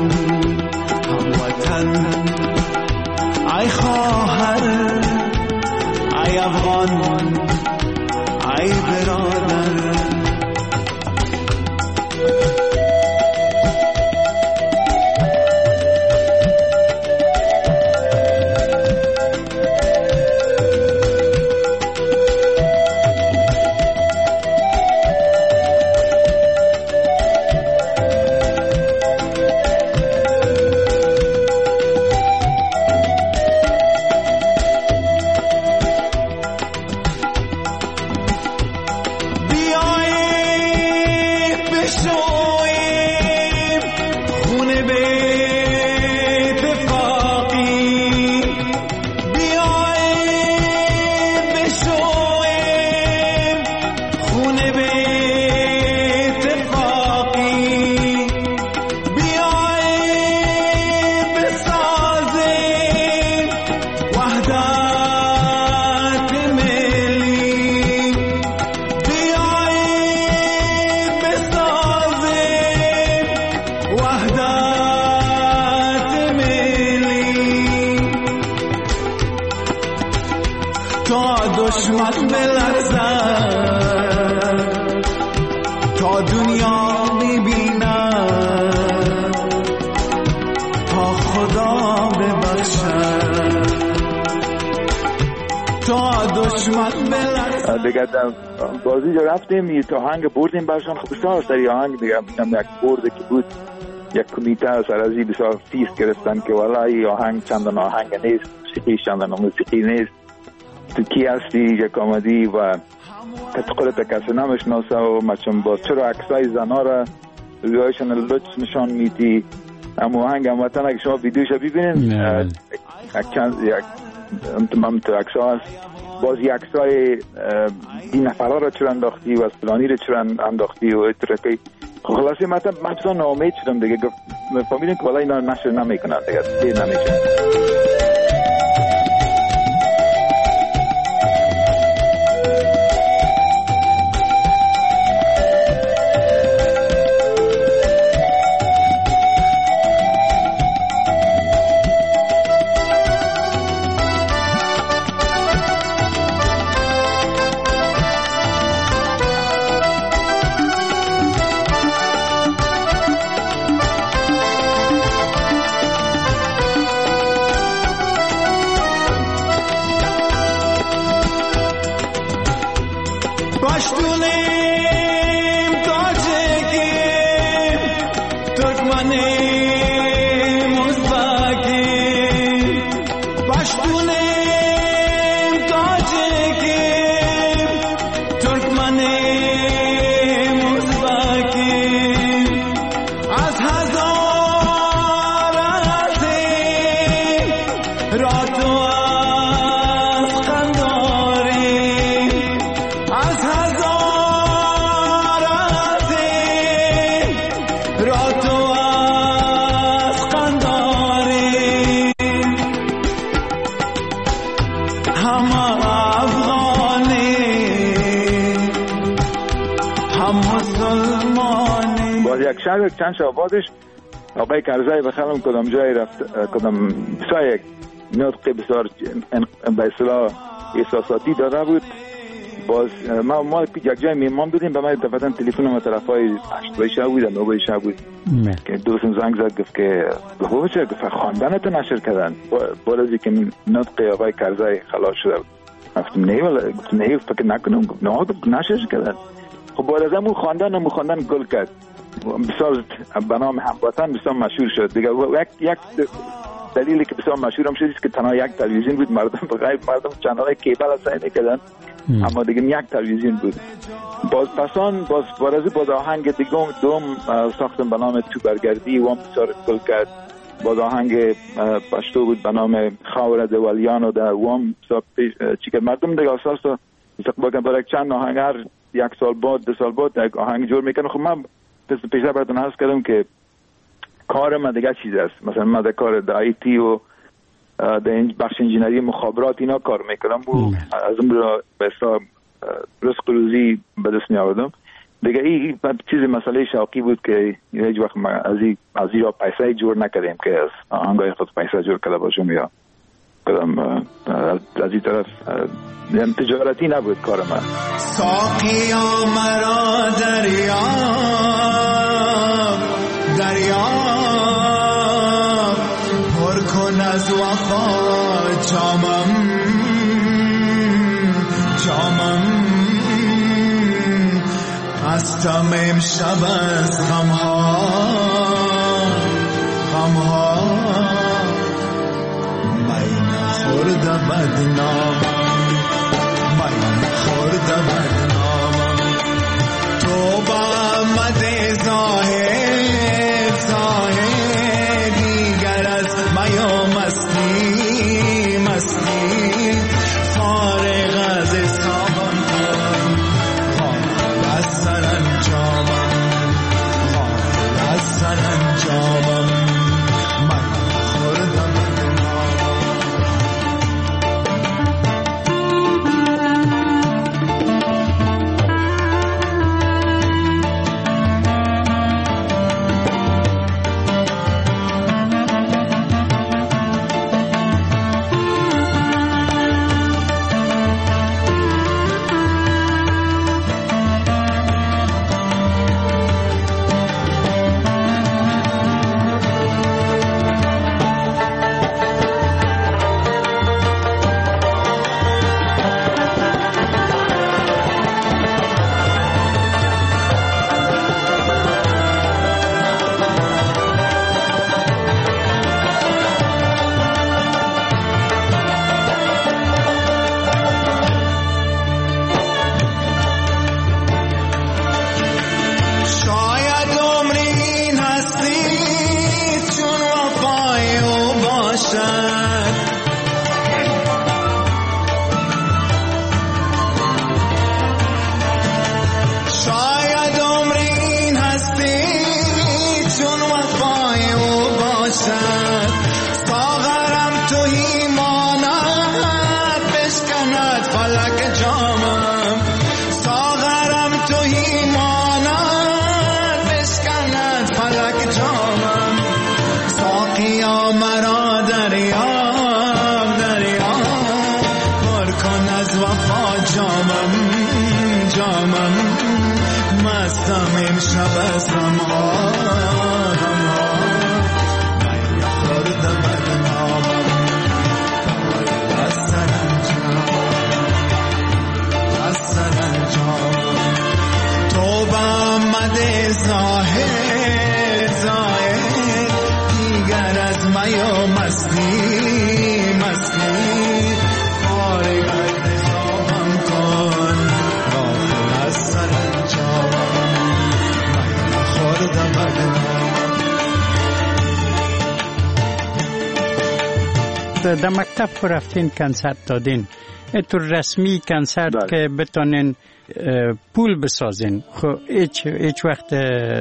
ای خواهر ای افغان ای برادر. دیگه بازی جو رفتیم یه آهنگ بردیم برشان. خب بسیار سری آهنگ دیگه یک برده که بود یک کمیته سرازی بسیار فیس گرفتن که والا این آهنگ چندان آهنگ نیست، موسیقی چندان موسیقی نیست، تو کی هستی یک آمدی و تطقلت کسی نمیشناسه و مچم با چرا عکسای زنا را رویایشان لطف نشان میدی. اما آهنگ هموطن اگه شما ویدیوشو ببینین انتمام تو عکسا هست. باز یکسای این نفرها را چرا انداختی و فلانی را چرا انداختی و اترکی. خلاصی مثلا ناامید شدم دیگه. فهمیدم که والا اینا نشر نمیکنن دیگه نمیشه. یک شب چند شب بعدش آقای کرزی بخرم کدام جای رفت، کدام بسیار یک نطق بسیار به اصطلاح احساساتی داده بود. باز ما یک جای میمان بودیم، به من دفعتا تلفنم طرفای 8 شب بود 9 شب بود که دوستم زنگ زد گفت که گفت خواندنت نشر کردن بعد از اینکه نطق آقای کرزی خلاص شده بود. گفتم نه ولی نه فکر نکنم. گفت نه نشر کردن. خب بعد از اون خواندن گل کرد، بسیار به نام هموطن بسیار مشهور شد دیگه. یک دلیلی که بسیار مشهور هم شد که تنها یک تلویزیون بود، مردم چنل کیبل اصلا نکردن، اما دیگه یک تلویزیون بود. باز آهنگ دیگه دوم ساختم به نام تو برگردی و هم بسیار گل کرد. باز آهنگ پشتو بود به نام خاور دولیان و در وام چی که مردم دیگه اساس استقبال برای چند آهنگ هر 1 سال بعد 2 سال بعد یک آهنگ جور میکنه. خب من پیشتر براتون عرض کردم که کار من دیگه چیز است. مثلا من در کار در آیتی و در بخش انجینری مخابرات اینا کار میکنم و از اون به حساب رزق روزی به دست می آوردم دیگه. این چیز مسئله شوقی بود که هیچ وقت از این پیسه جور نکردیم که از آهنگای خود پیسه جور کرده باشم یا کدام از این طرف تجارتی نبود کار من. ساقیا مرا دریا پر کن از وفا جامم هستم امشب از غمها من خورده بدنامم تو با مده زاهد دیگر از میا مستی فارغ از اسکابم کن از سرانجامم من خوردم در مکتب رفتین کنسرت دادین، تو رسمی کنسرت که بتونین پول بسازین، خب هیچ وقت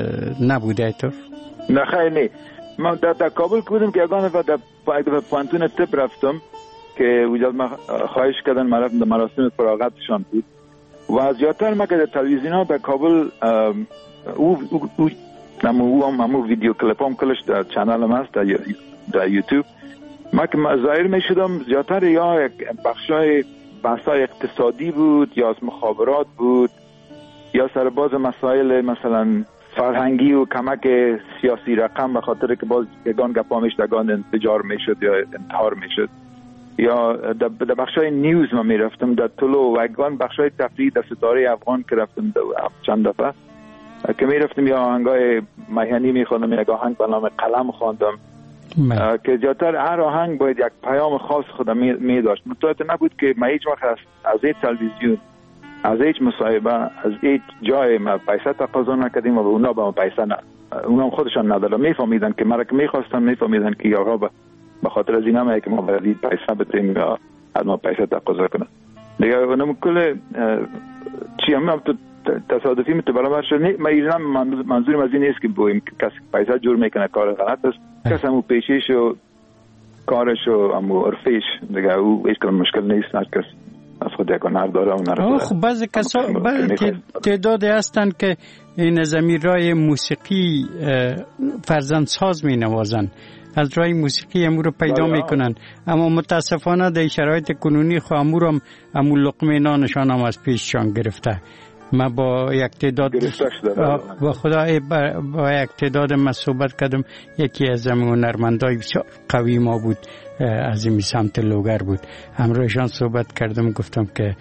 نبوده ایطور؟ نه خیلی نه. من در کابل بودم که اگه در پانتون تب رفتم که وجود ما خواهش کردن مراسم فراغتشان بود و زیادتر ما که در تلویزیون ها در کابل او همون ویدیو کلیپ هم کلش در چنل هم هست در یوتیوب. ما که ظاهر می شدم زیادتر یا بخشای بحثای اقتصادی بود یا از مخابرات بود یا سرباز مسائل مثلا فرهنگی و کمک سیاسی رقم، به خاطر که باز یگان گپا میشدگان انفجار میشد یا انتحار میشد، یا در بخشای نیوز ما میرفتم در طلوع و یگان بخشای تفریح در ستاره افغان که رفتم چند دفعه که میرفتم یا آهنگای میهنی میخوندم یا آهنگ به نام قلم خواندم که زیادتر هر آهنگ باید یک پیام خاص خودم می داشت. متوجه نبود که ما هیچ وقت از هیچ تلویزیون، از هیچ مصاحبه، از هیچ جای ما پیسه تقاضا نکردیم و اونا به ما پیسه اونا خودشان ندادن. میفهمیدن که مرا که میخواستن، میفهمیدن که آقا به خاطر از اینا که ما باید پیسه بدیم یا از ما پیسه تقاضا کنن دیگه. اونم کل چی هم تصادفی متبرابر شد. ما ایران منظورم از این نیست که بگوییم که کسی پیسه جور میکنه کار غلط است. کسی همون پیشیش و کارش و همون عرفیش دیگه، او هیچ کار مشکل نیست. هر کس از خود یک هنر داره و هنر خب بعضی کسا تعدادی هستند که این زمیرای موسیقی فرزند ساز می نوازن، از رای موسیقی امور رو پیدا میکنن، اما متاسفانه در شرایط کنونی خو امور لقمه نانشان هم از پیششان گرفته. ما با یک تعداد با خدا با یک تعداد ما صحبت کردم. یکی از هنرمندای بسیار قوی ما بود، از این سمت لوگر بود، همراهشان صحبت کردم، گفتم که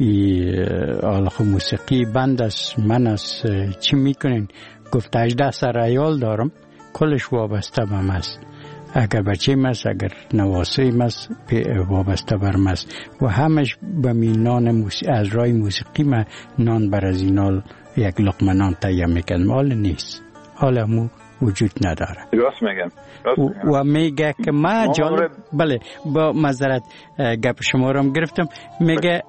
آلخو موسیقی بند است، من است، چی میکنین؟ گفت 18 سر عیال دارم، کلش وابسته بم است، اگر بچه مست، اگر نواسه مست، وابسته برم است و همش به می نان از رای موسیقی ما نان بر از اینال یک لقمه نان تهیه میکنم. حال نیست، حال همو وجود نداره. راست میگم. و میگه که ما جالب، بله با معذرت گپ شما رو گرفتم، میگه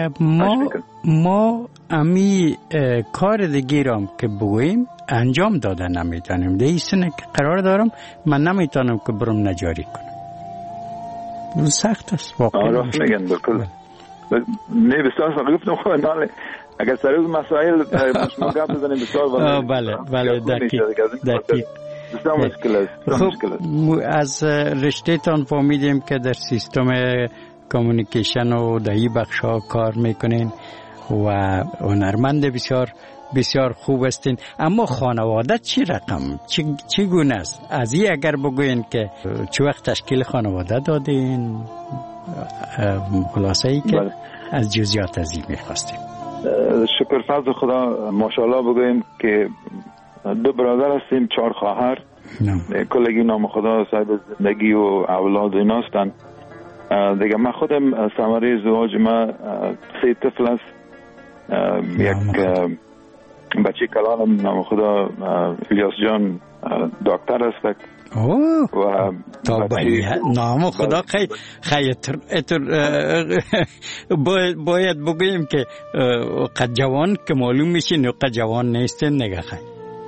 ما امی کار دیگرم که بگوییم انجام داده نمیتونیم. ده ایسونه که قرار دارم من نمیتونم که برم نجاری کنم. سخت است واقعا. راست میگن بکل. نه بسیار گفتم خب ناله اگر سر از مسائل شما گپ بزنیم بسیار بله دقیق بسیار مشکل است. از رشته تان فهمیدیم که در سیستم کامیونیکیشن و دهی بخش ها کار میکنین و هنرمند بسیار بسیار خوب استین، اما خانواده چی رقم، چی گونه است؟ از این اگر بگوین که چه وقت تشکیل خانواده دادین، خلاصه ای که از جزئیات از این میخواستیم. شکر فضل خدا، ماشاءالله بگویم که 2 برادر هستیم، 4 خواهر، کلگی نام خدا صاحب زندگی و اولاد اینا هستن دیگه. من خودم ثمره ازدواج ما 3 طفل است. یک بچه کلانم نام خدا الیاس جان دکتر است و نام خدا باید بگویم که قد جوان که معلوم میشین و قد جوان نیستین نگه خیلی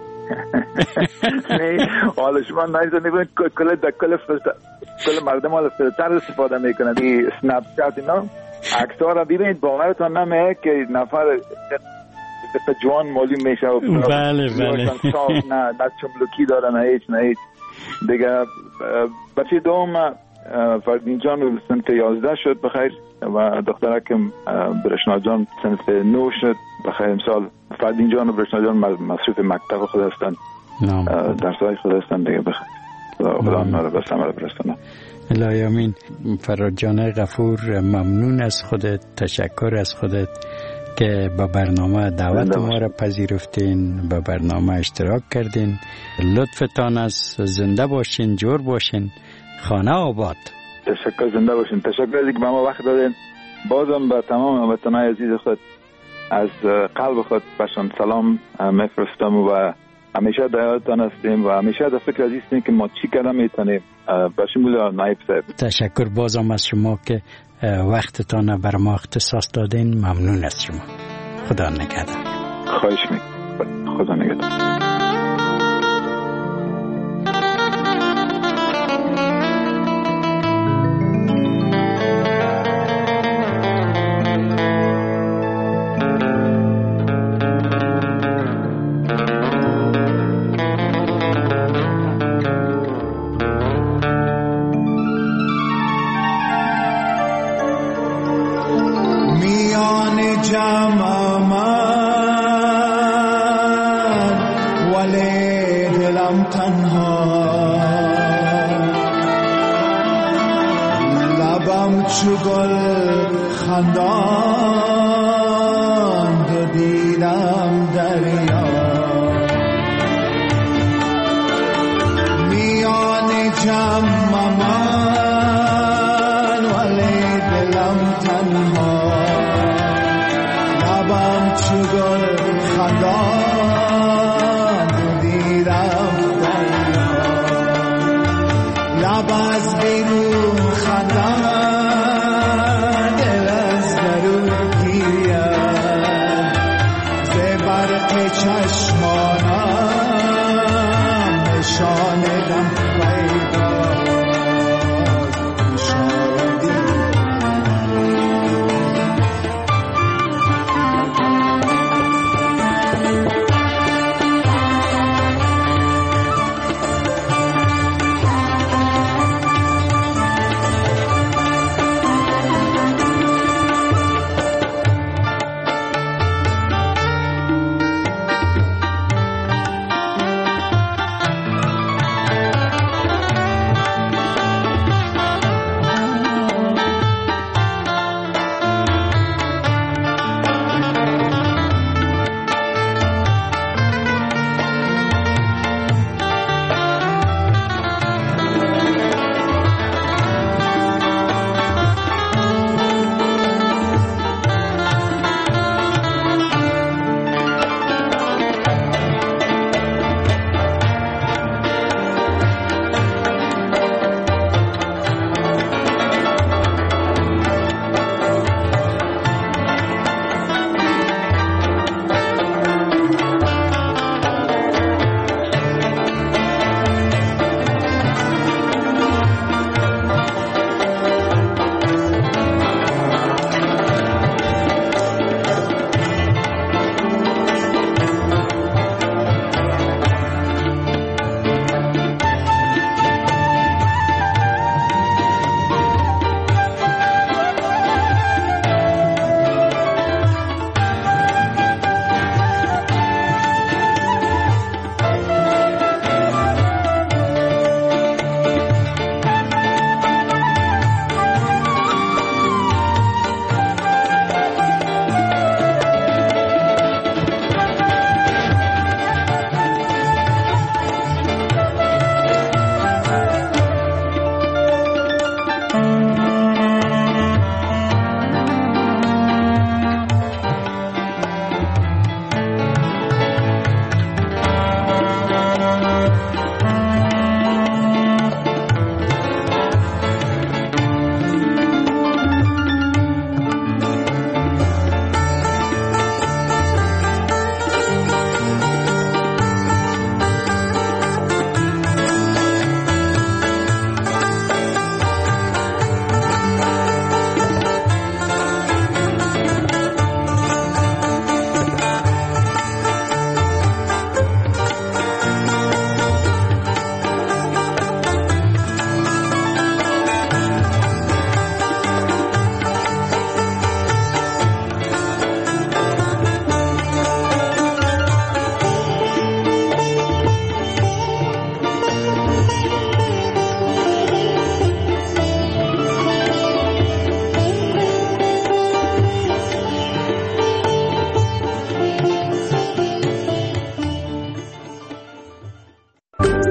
حالا شما نایزه کل مردم حالا فیلتر استفاده میکنن، این سنپ چت اینا عکس‌ها را ببینید باورتان نمیاد که نفر جوان معلوم میشه و بله نه چملوکی داره نه هیچ دیگه. بچه دوم فردین جان سنف 11 شد بخیر و دخترکم برشنا جان سنف 9 شد بخیر. امسال فردین جان و برشنا جان مصروف مکتب خود هستن، درسای خود هستن دیگه بخیر. خدا آنها رو به ثمر برسونه. الهی آمین. فراد جان غفور، ممنون از خودت، تشکر از خودت که با برنامه دعوت ما را پذیرفتین، با برنامه اشتراک کردین. لطفتان است. زنده باشین، جور باشین، خانه آباد. تشکر، زنده باشین. تشکر از اینکه به ما وقت دادین. بازم به تمام هموطنان عزیز خود از قلب خود بهشان سلام میفرستم و همیشه در یادتان هستیم و همیشه در فکر عزیز هستیم که ما چی کردن میتونیم به شمول نایب صاحب. تشکر بازم از شما که وقتتان بر ما اختصاص دادین. ممنون از شما. خدا نگهدار. خواهش میکنم. خدا نگهدار. تنها لبم چو گل خنداند و دیدم دریا میان جمع